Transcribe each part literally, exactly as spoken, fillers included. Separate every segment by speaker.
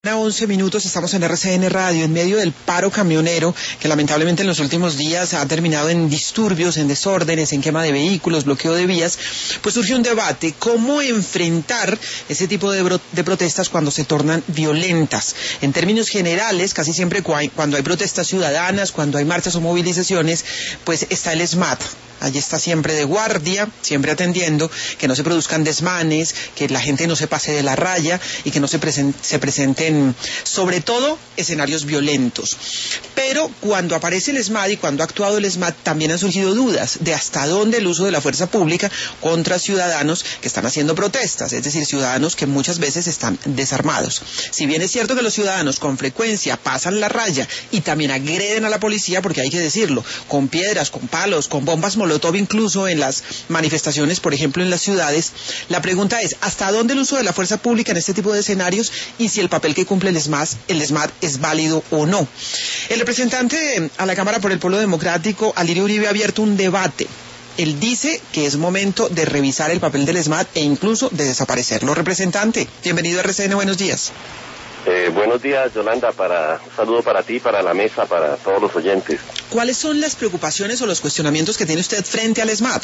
Speaker 1: A once minutos estamos en R C N Radio en medio del paro camionero que lamentablemente en los últimos días ha terminado en disturbios, en desórdenes, en quema de vehículos, bloqueo de vías. Pues surge un debate, cómo enfrentar ese tipo de, de protestas cuando se tornan violentas. En términos generales, casi siempre cuando hay protestas ciudadanas, cuando hay marchas o movilizaciones, pues está el SMAT. Allí está siempre de guardia, siempre atendiendo que no se produzcan desmanes, que la gente no se pase de la raya y que no se, presen se presenten, sobre todo, escenarios violentos. Pero cuando aparece el SMAT y cuando ha actuado el SMAT, también han surgido dudas de hasta dónde el uso de la fuerza pública contra ciudadanos que están haciendo protestas, es decir, ciudadanos que muchas veces están desarmados. Si bien es cierto que los ciudadanos con frecuencia pasan la raya y también agreden a la policía, porque hay que decirlo, con piedras, con palos, con bombas molotov, incluso en las manifestaciones, por ejemplo en las ciudades, la pregunta es ¿hasta dónde el uso de la fuerza pública en este tipo de escenarios y si el papel que cumple el SMAT, el SMAT es válido o no? El representante a la Cámara por el Polo Democrático, Alirio Uribe, ha abierto un debate. Él dice que es momento de revisar el papel del SMAT e incluso de desaparecerlo. Representante, bienvenido a R C N, buenos días.
Speaker 2: Eh, buenos días, Yolanda, para, un saludo para ti, para la mesa, para todos los oyentes.
Speaker 1: ¿Cuáles son las preocupaciones o los cuestionamientos que tiene usted frente al SMAT?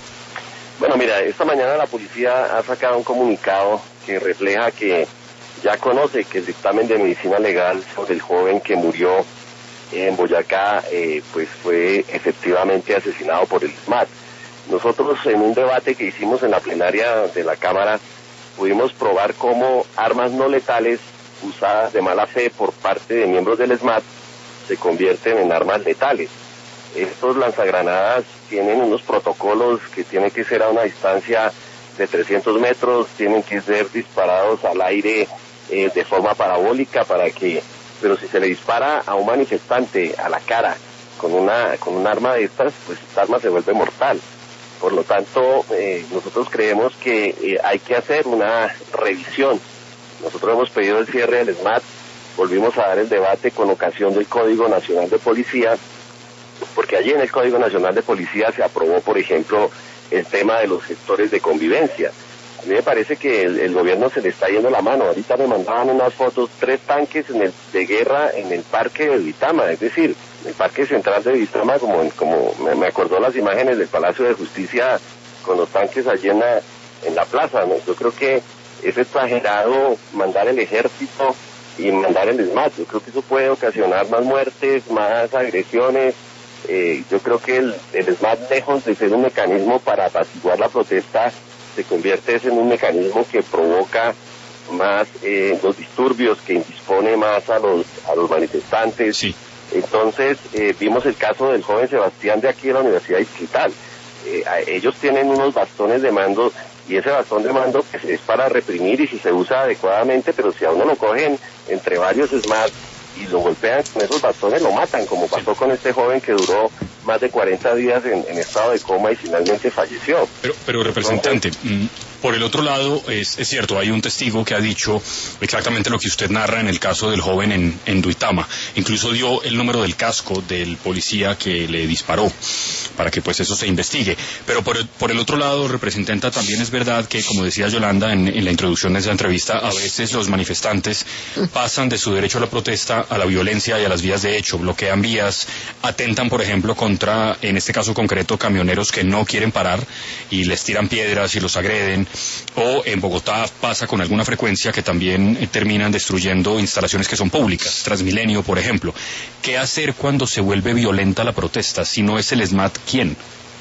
Speaker 2: Bueno, mira, esta mañana la policía ha sacado un comunicado que refleja que ya conoce que el dictamen de medicina legal sobre el joven que murió en Boyacá, eh, pues fue efectivamente asesinado por el SMAT. Nosotros en un debate que hicimos en la plenaria de la Cámara pudimos probar cómo armas no letales usadas de mala fe por parte de miembros del SMAT se convierten en armas letales. Estos lanzagranadas tienen unos protocolos que tienen que ser a una distancia de trescientos metros, tienen que ser disparados al aire eh, de forma parabólica para que, pero si se le dispara a un manifestante a la cara con una con un arma de estas, pues esta arma se vuelve mortal. Por lo tanto, eh, nosotros creemos que eh, hay que hacer una revisión. Nosotros hemos pedido el cierre del SMAT, volvimos a dar el debate con ocasión del Código Nacional de Policía, porque allí en el Código Nacional de Policía se aprobó, por ejemplo, el tema de los gestores de convivencia. A mí me parece que el, el gobierno se le está yendo la mano. Ahorita me mandaban unas fotos, tres tanques en el, de guerra en el parque de Duitama, es decir, el parque central de Duitama, como, como me, me acordó las imágenes del Palacio de Justicia con los tanques allí en la, en la plaza, ¿no? Yo creo que es exagerado mandar el ejército y mandar el SMAT. Yo creo que eso puede ocasionar más muertes, más agresiones. Eh, yo creo que el, el SMAT, lejos de ser un mecanismo para apaciguar la protesta, se convierte en un mecanismo que provoca más eh, los disturbios, que indispone más a los a los manifestantes.
Speaker 3: Sí.
Speaker 2: Entonces, eh, vimos el caso del joven Sebastián de aquí de la Universidad Distrital. Eh, ellos tienen unos bastones de mando y ese bastón de mando pues, es para reprimir y si se usa adecuadamente, pero si a uno lo cogen entre varios SMAT y lo golpean con esos bastones, lo matan, como pasó con este joven que duró más de cuarenta días en, en estado de coma y finalmente falleció.
Speaker 3: Pero, pero representante, Entonces, por el otro lado, es, es cierto, hay un testigo que ha dicho exactamente lo que usted narra en el caso del joven en, en Duitama. Incluso dio el número del casco del policía que le disparó, para que pues eso se investigue. Pero por, por el otro lado, representante, también es verdad que, como decía Yolanda en, en la introducción de esa entrevista, a veces los manifestantes pasan de su derecho a la protesta a la violencia y a las vías de hecho, bloquean vías, atentan, por ejemplo, contra, en este caso concreto, camioneros que no quieren parar y les tiran piedras y los agreden. O en Bogotá pasa con alguna frecuencia que también eh, terminan destruyendo instalaciones que son públicas, Transmilenio, por ejemplo. ¿Qué hacer cuando se vuelve violenta la protesta? Si no es el SMAT, ¿quién?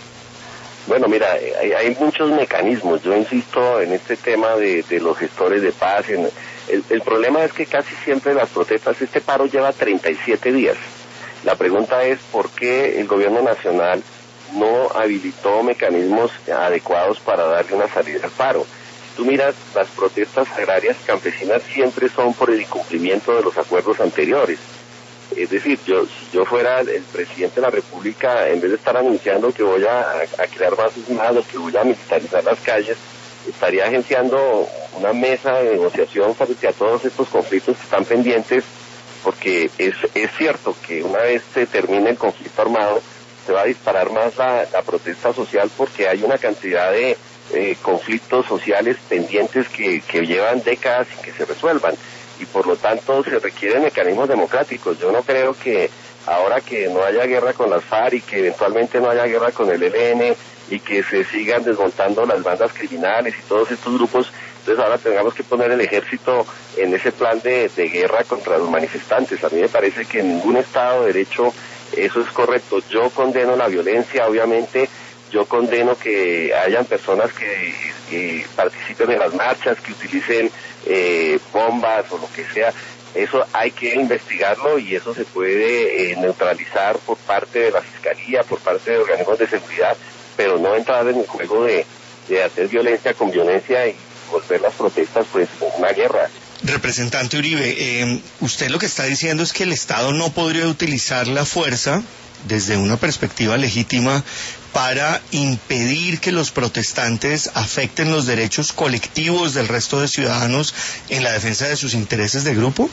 Speaker 2: Bueno, mira, hay, hay muchos mecanismos. Yo insisto en este tema de, de los gestores de paz. En, el, el problema es que casi siempre las protestas, este paro lleva treinta y siete días. La pregunta es por qué el gobierno nacional no habilitó mecanismos adecuados para darle una salida al paro. Si tú miras, las protestas agrarias campesinas siempre son por el incumplimiento de los acuerdos anteriores. Es decir, yo si yo fuera el presidente de la República, en vez de estar anunciando que voy a, a crear más SMAT o que voy a militarizar las calles, estaría agenciando una mesa de negociación frente a todos estos conflictos que están pendientes, porque es, es cierto que una vez se termine el conflicto armado, se va a disparar más la, la protesta social porque hay una cantidad de eh, conflictos sociales pendientes que, que llevan décadas y que se resuelvan. y por lo tanto se requieren mecanismos democráticos. Yo no creo que ahora que no haya guerra con las FARC y que eventualmente no haya guerra con el E L N y que se sigan desmontando las bandas criminales y todos estos grupos, entonces ahora tengamos que poner el ejército en ese plan de, de guerra contra los manifestantes. A mí me parece que en ningún Estado de Derecho eso es correcto. Yo condeno la violencia, obviamente. Yo condeno que hayan personas que, que participen en las marchas, que utilicen eh, bombas o lo que sea. Eso hay que investigarlo y eso se puede eh, neutralizar por parte de la Fiscalía, por parte de organismos de seguridad, pero no entrar en el juego de, de hacer violencia con violencia y volver las protestas pues una guerra.
Speaker 4: Representante Uribe, eh, usted lo que está diciendo es que el Estado no podría utilizar la fuerza desde una perspectiva legítima para impedir que los protestantes afecten los derechos colectivos del resto de ciudadanos en la defensa de sus intereses de grupo.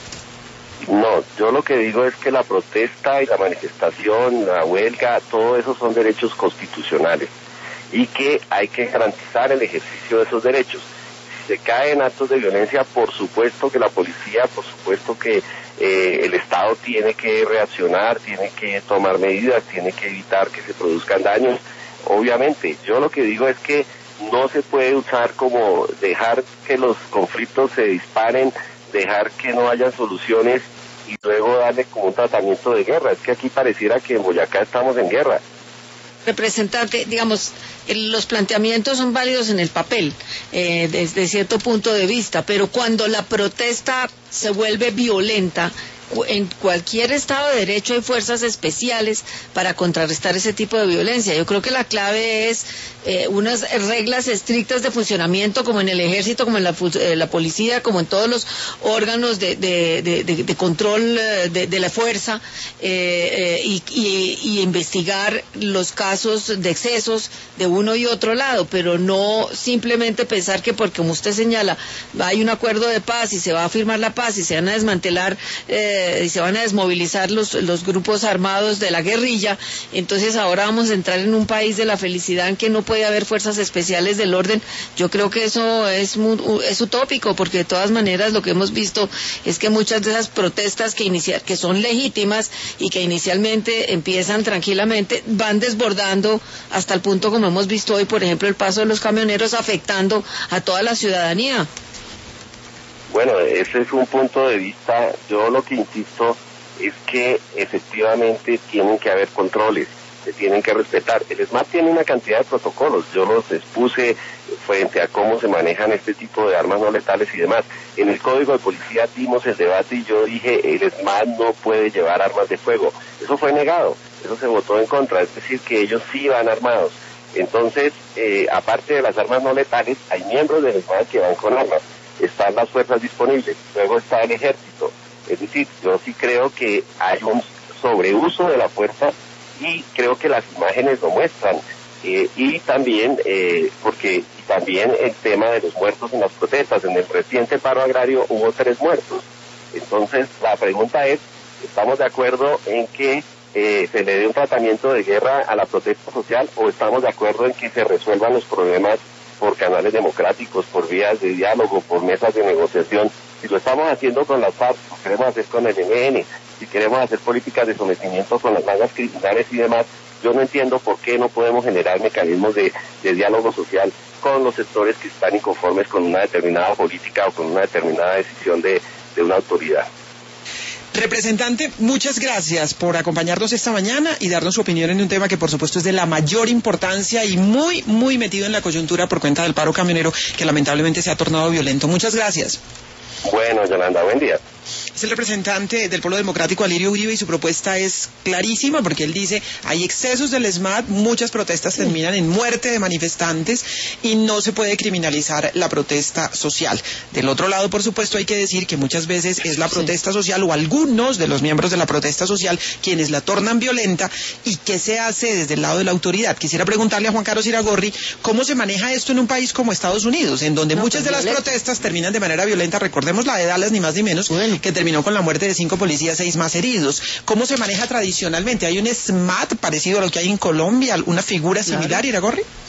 Speaker 2: No, yo lo que digo es que la protesta y la manifestación, la huelga, todo eso son derechos constitucionales y que hay que garantizar el ejercicio de esos derechos. Si se caen actos de violencia, por supuesto que la policía, por supuesto que eh, el Estado tiene que reaccionar, tiene que tomar medidas, tiene que evitar que se produzcan daños. Obviamente, yo lo que digo es que no se puede usar como dejar que los conflictos se disparen, dejar que no haya soluciones y luego darle como un tratamiento de guerra. Es que aquí pareciera que en Boyacá estamos en guerra.
Speaker 5: Representante, digamos, los planteamientos son válidos en el papel, eh, desde cierto punto de vista, pero cuando la protesta se vuelve violenta, en cualquier Estado de Derecho hay fuerzas especiales para contrarrestar ese tipo de violencia. Yo creo que la clave es eh, unas reglas estrictas de funcionamiento, como en el ejército, como en la, eh, la policía, como en todos los órganos de, de, de, de, de control de, de la fuerza, eh, eh, y, y, y investigar los casos de excesos de uno y otro lado, pero no simplemente pensar que porque, como usted señala, hay un acuerdo de paz y se va a firmar la paz y se van a desmantelar eh, y se van a desmovilizar los, los grupos armados de la guerrilla, entonces ahora vamos a entrar en un país de la felicidad en que no puede haber fuerzas especiales del orden. Yo creo que eso es, muy, es utópico, porque de todas maneras lo que hemos visto es que muchas de esas protestas que, inicia, que son legítimas y que inicialmente empiezan tranquilamente, van desbordando hasta el punto, como hemos visto hoy, por ejemplo, el paso de los camioneros afectando a toda la ciudadanía.
Speaker 2: Bueno, ese es un punto de vista. Yo lo que insisto es que efectivamente tienen que haber controles, se tienen que respetar. El ESMAD tiene una cantidad de protocolos, yo los expuse frente a cómo se manejan este tipo de armas no letales y demás. En el Código de Policía dimos el debate y yo dije, el ESMAD no puede llevar armas de fuego. Eso fue negado, eso se votó en contra, es decir, que ellos sí van armados. Entonces, eh, aparte de las armas no letales, hay miembros del ESMAD que van con armas. Están las fuerzas disponibles, luego está el ejército. Es decir, yo sí creo que hay un sobreuso de la fuerza y creo que las imágenes lo muestran. Eh, y también, eh, porque y también el tema de los muertos en las protestas. En el reciente paro agrario hubo tres muertos. Entonces, la pregunta es, ¿estamos de acuerdo en que eh, se le dé un tratamiento de guerra a la protesta social o estamos de acuerdo en que se resuelvan los problemas por canales democráticos, por vías de diálogo, por mesas de negociación? Si lo estamos haciendo con las FARC, lo queremos hacer con el E L N, si queremos hacer políticas de sometimiento con las bandas criminales y demás, yo no entiendo por qué no podemos generar mecanismos de, de diálogo social con los sectores que están inconformes con una determinada política o con una determinada decisión de, de una autoridad.
Speaker 1: Representante, muchas gracias por acompañarnos esta mañana y darnos su opinión en un tema que por supuesto es de la mayor importancia y muy, muy metido en la coyuntura por cuenta del paro camionero, que lamentablemente se ha tornado violento. Muchas gracias.
Speaker 2: Bueno, Yolanda, buen día.
Speaker 1: Es el representante del Polo Democrático, Alirio Uribe, y su propuesta es clarísima porque él dice, hay excesos del ESMAD, muchas protestas terminan en muerte de manifestantes y no se puede criminalizar la protesta social. Del otro lado, por supuesto, hay que decir que muchas veces es la protesta social o algunos de los miembros de la protesta social quienes la tornan violenta. ¿Y qué se hace desde el lado de la autoridad? Quisiera preguntarle a Juan Carlos Iragorri cómo se maneja esto en un país como Estados Unidos, en donde no, muchas de las violenta. protestas terminan de manera violenta. Recordemos la de Dallas, ni más ni menos, bueno. que terminó con la muerte de cinco policías, seis más heridos. ¿Cómo se maneja tradicionalmente? ¿Hay un ESMAD parecido a lo que hay en Colombia? ¿Alguna figura similar, claro. Iragorri?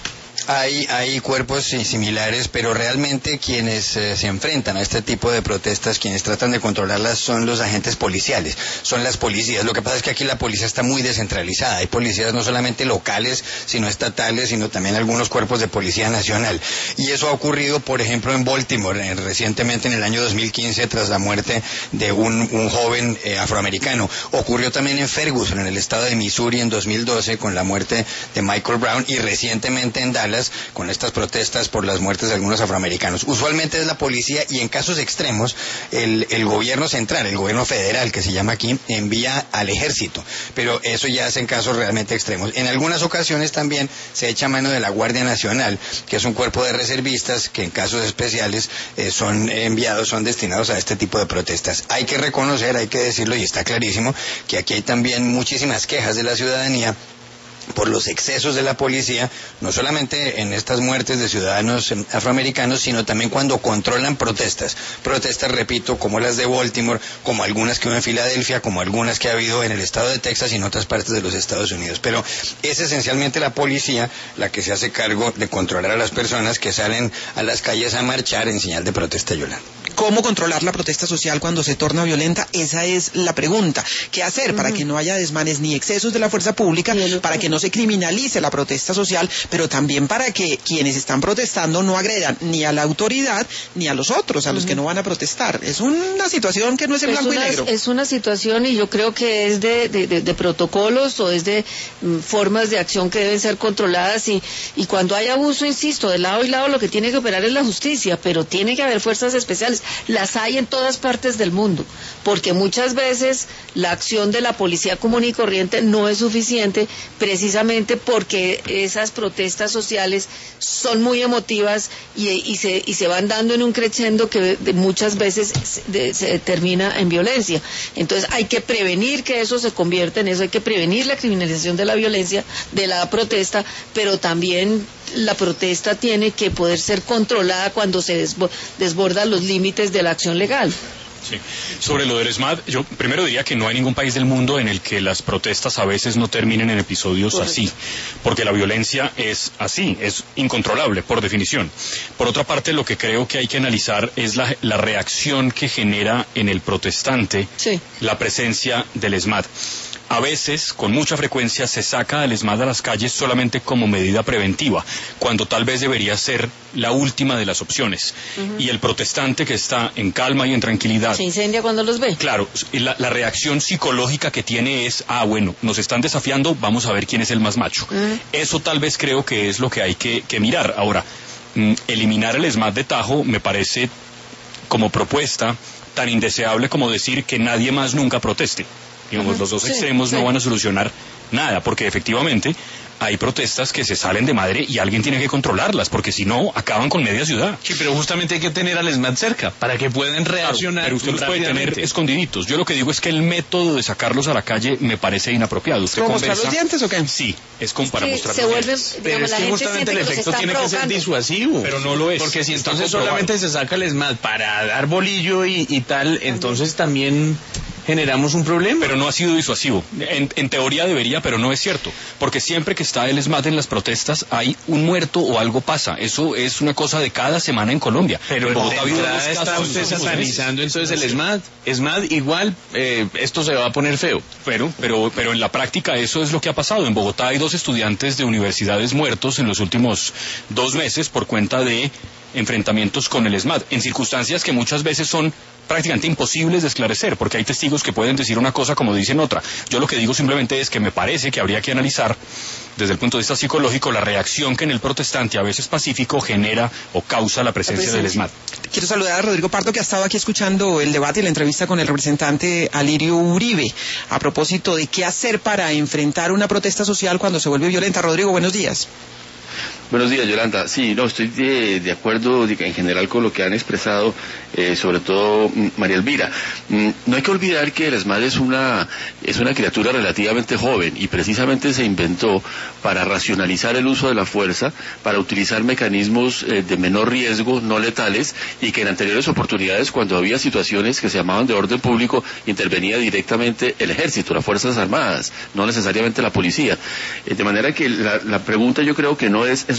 Speaker 6: hay, hay cuerpos similares, pero realmente quienes eh, se enfrentan a este tipo de protestas, quienes tratan de controlarlas, son los agentes policiales, son las policías. Lo que pasa es que aquí la policía está muy descentralizada. Hay policías no solamente locales, sino estatales, sino también algunos cuerpos de policía nacional. Y eso ha ocurrido, por ejemplo, en Baltimore, eh, recientemente en el año dos mil quince, tras la muerte de un, un joven eh, afroamericano. Ocurrió también en Ferguson, en el estado de Missouri, en dos mil doce, con la muerte de Michael Brown, y recientemente en Dallas, con estas protestas por las muertes de algunos afroamericanos. Usualmente es la policía, y en casos extremos, el, el gobierno central, el gobierno federal, que se llama aquí, envía al ejército. Pero eso ya es en casos realmente extremos. En algunas ocasiones también se echa mano de la Guardia Nacional, que es un cuerpo de reservistas que en casos especiales eh, son enviados, son destinados a este tipo de protestas. Hay que reconocer, hay que decirlo, y está clarísimo, que aquí hay también muchísimas quejas de la ciudadanía por los excesos de la policía, no solamente en estas muertes de ciudadanos afroamericanos, sino también cuando controlan protestas. Protestas, repito, como las de Baltimore, como algunas que hubo en Filadelfia, como algunas que ha habido en el estado de Texas y en otras partes de los Estados Unidos. Pero es esencialmente la policía la que se hace cargo de controlar a las personas que salen a las calles a marchar en señal de protesta, Yolanda.
Speaker 1: ¿Cómo controlar la protesta social cuando se torna violenta? Esa es la pregunta. ¿Qué hacer para que no haya desmanes ni excesos de la fuerza pública, para que no se criminalice la protesta social, pero también para que quienes están protestando no agredan ni a la autoridad ni a los otros, a los que no van a protestar? Es una situación que no es en blanco y negro.
Speaker 5: Es una situación, y yo creo que es de, de, de, de protocolos, o es de mm, formas de acción que deben ser controladas, y, y cuando hay abuso, insisto, de lado y lado lo que tiene que operar es la justicia, pero tiene que haber fuerzas especiales. Las hay en todas partes del mundo, porque muchas veces la acción de la policía común y corriente no es suficiente, precisamente porque esas protestas sociales son muy emotivas y, y, se, y se van dando en un crescendo que de, muchas veces se, de, se termina en violencia. Entonces hay que prevenir que eso se convierta en eso, hay que prevenir la criminalización de la violencia, de la protesta, pero también la protesta tiene que poder ser controlada cuando se desbordan los límites de la acción legal.
Speaker 3: Sí. Sobre lo del ESMAD, yo primero diría que no hay ningún país del mundo en el que las protestas a veces no terminen en episodios Correcto. así, porque la violencia es así, es incontrolable por definición. Por otra parte, lo que creo que hay que analizar es la, la reacción que genera en el protestante sí. la presencia del ESMAD. A veces, con mucha frecuencia, se saca al ESMAD a las calles solamente como medida preventiva, cuando tal vez debería ser la última de las opciones. Uh-huh. Y el protestante que está en calma y en tranquilidad...
Speaker 5: ¿Se incendia cuando los ve?
Speaker 3: Claro, la, la reacción psicológica que tiene es, ah, bueno, nos están desafiando, vamos a ver quién es el más macho. Uh-huh. Eso tal vez creo que es lo que hay que, que mirar. Ahora, mm, eliminar el ESMAD de tajo me parece, como propuesta, tan indeseable como decir que nadie más nunca proteste. Digamos, uh-huh. los dos sí, extremos sí. no van a solucionar nada, porque efectivamente hay protestas que se salen de madre y alguien tiene que controlarlas, porque si no, acaban con media ciudad.
Speaker 7: Sí, pero justamente hay que tener al ESMAD cerca, para que puedan reaccionar.
Speaker 3: Claro, pero usted los puede tener escondiditos. Yo lo que digo es que el método de sacarlos a la calle me parece inapropiado. Usted
Speaker 1: ¿Cómo
Speaker 3: conversa...
Speaker 1: mostrar los dientes o qué?
Speaker 3: Sí, es como para
Speaker 5: sí,
Speaker 3: mostrar
Speaker 5: se
Speaker 3: los
Speaker 5: vuelve,
Speaker 3: dientes.
Speaker 5: digamos,
Speaker 7: pero es
Speaker 5: la
Speaker 7: que
Speaker 5: gente
Speaker 7: justamente el efecto tiene que ser disuasivo.
Speaker 3: Pero no lo es.
Speaker 7: Porque si entonces solamente se saca el ESMAD para dar bolillo y, y tal, entonces también... generamos un problema.
Speaker 3: Pero no ha sido disuasivo. En, en teoría debería, pero no es cierto. Porque siempre que está el ESMAD en las protestas hay un muerto o algo pasa. Eso es una cosa de cada semana en Colombia.
Speaker 7: Pero en Bogotá está usted satanizando entonces el ESMAD. ESMAD igual, eh, esto se va a poner feo.
Speaker 3: Pero, pero, pero en la práctica eso es lo que ha pasado. En Bogotá hay dos estudiantes de universidades muertos en los últimos dos meses por cuenta de enfrentamientos con el ESMAD, en circunstancias que muchas veces son prácticamente imposibles de esclarecer, porque hay testigos que pueden decir una cosa como dicen otra. Yo lo que digo simplemente es que me parece que habría que analizar, desde el punto de vista psicológico, la reacción que en el protestante, a veces pacífico, genera o causa la presencia, la presencia. del ESMAD.
Speaker 1: Quiero saludar a Rodrigo Pardo, que ha estado aquí escuchando el debate y la entrevista con el representante Alirio Uribe, a propósito de qué hacer para enfrentar una protesta social cuando se vuelve violenta. Rodrigo, buenos días.
Speaker 2: Buenos días, Yolanda. Sí, no, estoy de, de acuerdo en general con lo que han expresado, eh, sobre todo María Elvira. Mm, no hay que olvidar que el ESMAD es una, es una criatura relativamente joven y precisamente se inventó para racionalizar el uso de la fuerza, para utilizar mecanismos eh, de menor riesgo, no letales, y que en anteriores oportunidades, cuando había situaciones que se llamaban de orden público, intervenía directamente el ejército, las Fuerzas Armadas, no necesariamente la policía. Eh, de manera que la, la pregunta yo creo que no es, es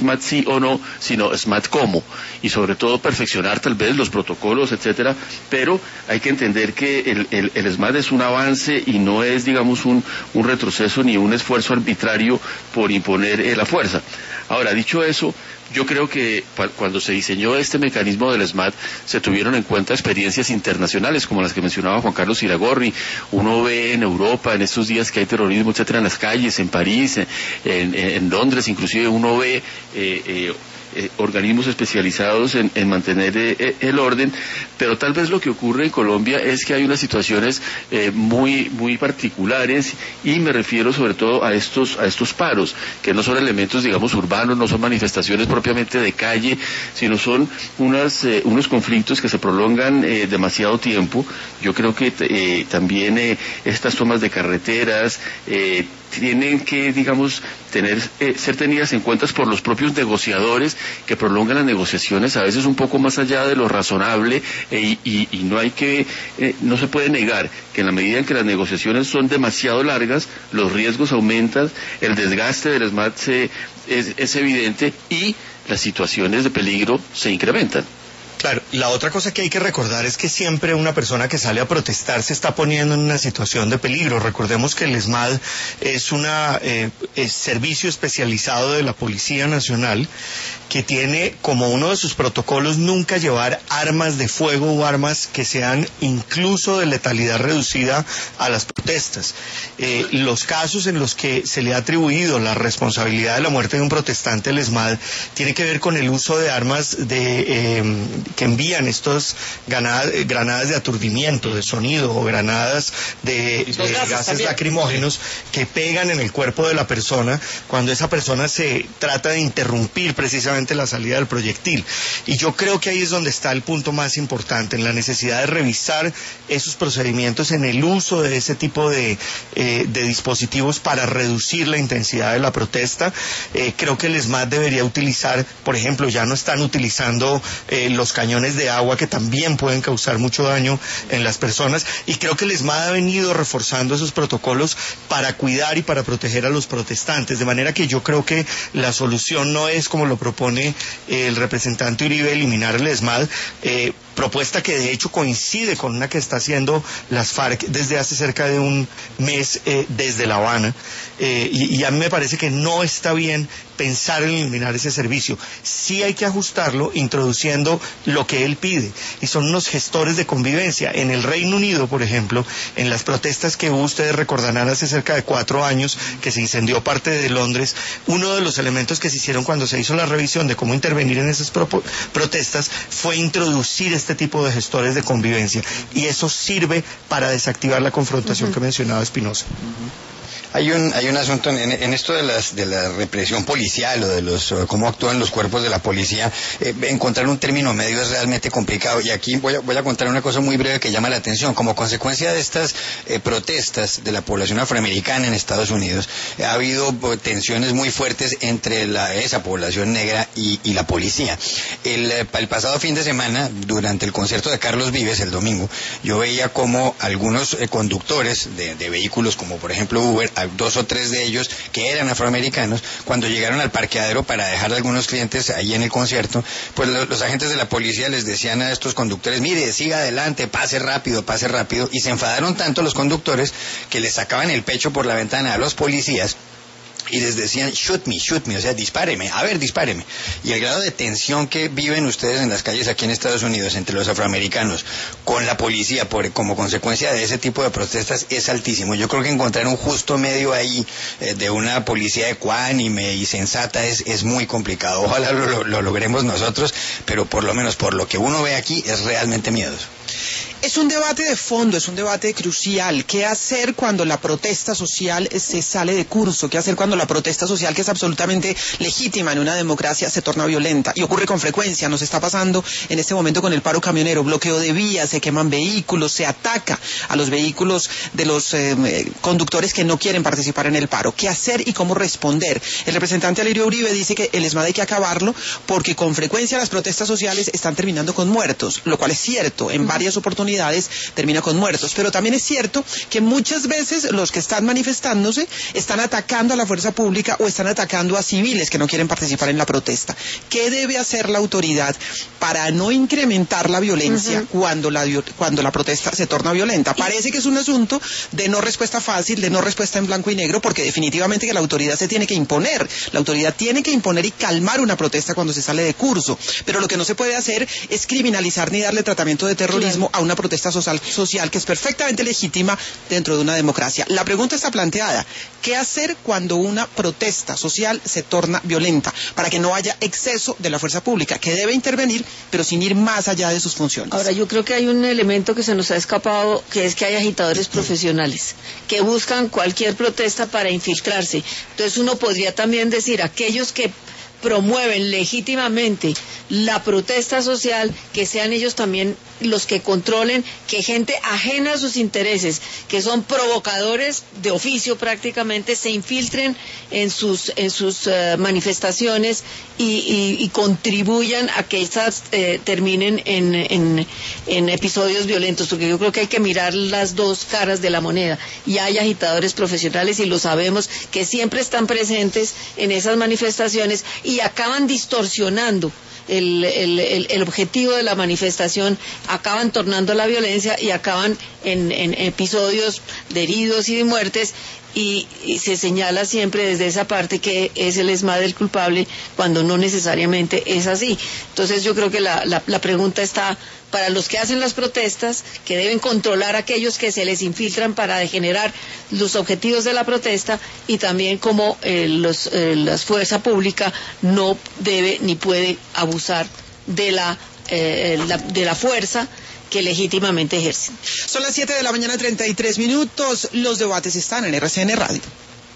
Speaker 8: SMAT sí o no, sino SMAT cómo, y sobre todo perfeccionar tal vez los protocolos, etcétera, pero hay que entender que el, el, el SMAT es un avance y no es, digamos, un, un retroceso ni un esfuerzo arbitrario por imponer eh, la fuerza. Ahora, dicho eso, yo creo que cuando se diseñó este mecanismo del SMAT se tuvieron en cuenta experiencias internacionales como las que mencionaba Juan Carlos Iragorri. Uno ve en Europa en estos días que hay terrorismo, etcétera, en las calles, en París, en, en, en Londres, inclusive uno ve eh, eh, Eh, organismos especializados en, en mantener eh, el orden, pero tal vez lo que ocurre en Colombia es que hay unas situaciones eh, muy muy particulares, y me refiero sobre todo a estos a estos paros, que no son elementos, digamos, urbanos, no son manifestaciones propiamente de calle, sino son unas eh, unos conflictos que se prolongan eh, demasiado tiempo. Yo creo que eh, también eh, estas tomas de carreteras eh, tienen que, digamos, tener eh, ser tenidas en cuenta por los propios negociadores, que prolongan las negociaciones a veces un poco más allá de lo razonable, eh, y, y no hay que, eh, no se puede negar que en la medida en que las negociaciones son demasiado largas, los riesgos aumentan, el desgaste del SMAT se, es, es evidente, y las situaciones de peligro se incrementan.
Speaker 4: Claro, la otra cosa que hay que recordar es que siempre una persona que sale a protestar se está poniendo en una situación de peligro. Recordemos que el SMAT es un eh, servicio especializado de la Policía Nacional que tiene como uno de sus protocolos nunca llevar armas de fuego o armas que sean incluso de letalidad reducida a las protestas. Eh, los casos en los que se le ha atribuido la responsabilidad de la muerte de un protestante al SMAT tiene que ver con el uso de armas de eh, que envían estos granadas, granadas de aturdimiento, de sonido, o granadas de, de gases, gases lacrimógenos que pegan en el cuerpo de la persona cuando esa persona se trata de interrumpir precisamente la salida del proyectil. Y yo creo que ahí es donde está el punto más importante, en la necesidad de revisar esos procedimientos en el uso de ese tipo de, eh, de dispositivos para reducir la intensidad de la protesta. Eh, creo que el SMAT debería utilizar, por ejemplo, ya no están utilizando eh, los cañones de agua, que también pueden causar mucho daño en las personas, y creo que el SMAT ha venido reforzando esos protocolos para cuidar y para proteger a los protestantes, de manera que yo creo que la solución no es, como lo propone el representante Uribe, eliminar el SMAT, eh, propuesta que de hecho coincide con una que está haciendo las FARC desde hace cerca de un mes eh, desde La Habana, eh, y, y a mí me parece que no está bien pensar en eliminar ese servicio. Sí hay que ajustarlo introduciendo lo que él pide, y son unos gestores de convivencia. En el Reino Unido, por ejemplo, en las protestas que hubo, ustedes recordarán, hace cerca de cuatro años que se incendió parte de Londres, uno de los elementos que se hicieron cuando se hizo la revisión de cómo intervenir en esas pro protestas fue introducir este tipo de gestores de convivencia, y eso sirve para desactivar la confrontación uh-huh. que mencionaba Espinosa.
Speaker 6: Uh-huh. Hay un hay un asunto en, en esto de las de la represión policial, o de los o cómo actúan los cuerpos de la policía. Eh, encontrar un término medio es realmente complicado, y aquí voy a, voy a contar una cosa muy breve que llama la atención. Como consecuencia de estas eh, protestas de la población afroamericana en Estados Unidos, eh, ha habido eh, tensiones muy fuertes entre la, esa población negra y, y la policía. El, eh, el pasado fin de semana, durante el concierto de Carlos Vives el domingo, yo veía como algunos eh, conductores de, de vehículos, como por ejemplo Uber, dos o tres de ellos que eran afroamericanos, cuando llegaron al parqueadero para dejar a algunos clientes ahí en el concierto, pues lo, los agentes de la policía les decían a estos conductores: mire, siga adelante, pase rápido, pase rápido, y se enfadaron tanto los conductores que les sacaban el pecho por la ventana a los policías y les decían shoot me, shoot me, o sea, dispáreme, a ver, dispáreme. Y el grado de tensión que viven ustedes en las calles aquí en Estados Unidos entre los afroamericanos con la policía por, como consecuencia de ese tipo de protestas es altísimo. Yo creo que encontrar un justo medio ahí eh, de una policía ecuánime y sensata es, es muy complicado. Ojalá lo, lo, lo logremos nosotros, pero por lo menos por lo que uno ve aquí es realmente miedoso.
Speaker 1: Es un debate de fondo, es un debate crucial. ¿Qué hacer cuando la protesta social se sale de curso? ¿Qué hacer cuando la protesta social, que es absolutamente legítima en una democracia, se torna violenta? Y ocurre con frecuencia, nos está pasando en este momento con el paro camionero, bloqueo de vías, se queman vehículos, se ataca a los vehículos de los eh, conductores que no quieren participar en el paro. ¿Qué hacer y cómo responder? El representante Alirio Uribe dice que el SMAT hay que acabarlo porque con frecuencia las protestas sociales están terminando con muertos, lo cual es cierto. En varias oportunidades comunidades termina con muertos. Pero también es cierto que muchas veces los que están manifestándose están atacando a la fuerza pública o están atacando a civiles que no quieren participar en la protesta. ¿Qué debe hacer la autoridad para no incrementar la violencia uh-huh. cuando la cuando la protesta se torna violenta? Parece que es un asunto de no respuesta fácil, de no respuesta en blanco y negro, porque definitivamente que la autoridad se tiene que imponer. La autoridad tiene que imponer y calmar una protesta cuando se sale de curso. Pero lo que no se puede hacer es criminalizar ni darle tratamiento de terrorismo claro. a una protesta social, social que es perfectamente legítima dentro de una democracia. La pregunta está planteada: ¿qué hacer cuando una protesta social se torna violenta? Para que no haya exceso de la fuerza pública, que debe intervenir, pero sin ir más allá de sus funciones.
Speaker 5: Ahora, yo creo que hay un elemento que se nos ha escapado, que es que hay agitadores profesionales que buscan cualquier protesta para infiltrarse. Entonces uno podría también decir, aquellos que promueven legítimamente la protesta social, que sean ellos también los que controlen que gente ajena a sus intereses, que son provocadores de oficio prácticamente, se infiltren en sus en sus uh, manifestaciones y, y, y contribuyan a que estas eh, terminen en, en, en episodios violentos, porque yo creo que hay que mirar las dos caras de la moneda, y hay agitadores profesionales, y lo sabemos, que siempre están presentes en esas manifestaciones y acaban distorsionando El, el, el, el objetivo de la manifestación, acaban tornando la violencia y acaban en, en episodios de heridos y de muertes, y, y se señala siempre desde esa parte que es el ESMAD el culpable, cuando no necesariamente es así. Entonces yo creo que la, la, la pregunta está para los que hacen las protestas, que deben controlar a aquellos que se les infiltran para degenerar los objetivos de la protesta, y también como eh, los, eh, la fuerza pública no debe ni puede abusar de la, eh, la, de la fuerza que legítimamente ejercen.
Speaker 1: Son las siete de la mañana, treinta y tres minutos. Los debates están en R C N Radio.